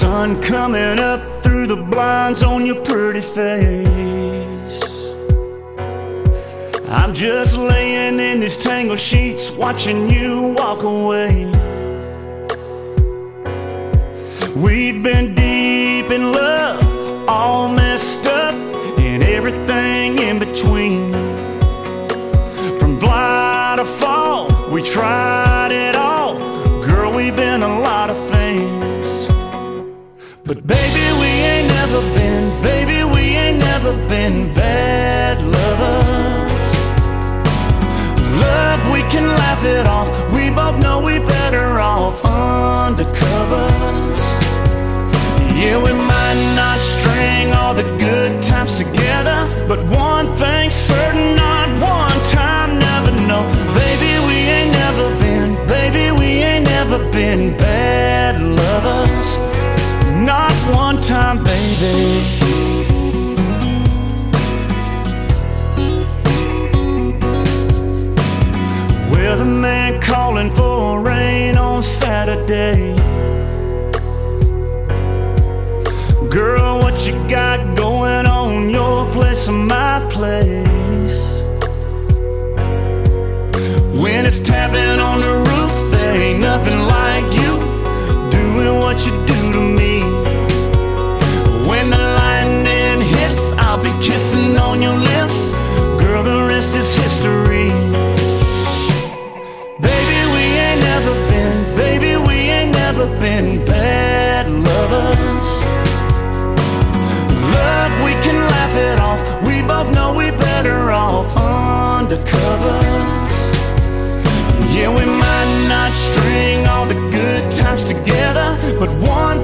Sun coming up through the blinds on your pretty face. I'm just laying in these tangled sheets, watching you walk away. We'd been deep in love, all messed up, and everything in between. From fly to fall, we tried it all. Girl, we've been a lot of things, but baby, we ain't never been bad lovers. Love, we can laugh it off. We both know we better off undercovers. Yeah, we might not string all the good times together, but one thing's certain, not one time, never know. Baby, we ain't never been bad lovers. Not one time, baby. Weatherman calling for rain on Saturday. Girl, what you got going on? Your place or my place? When it's tapping on the roof, there ain't nothing like you doing what you do to me. When the lightning hits, I'll be kissing on your lips. Girl, the rest is history. Baby, we ain't never been bad lovers. Love, we can laugh it off. We both know we better off undercovers. Yeah, we might not string all the good times together, but one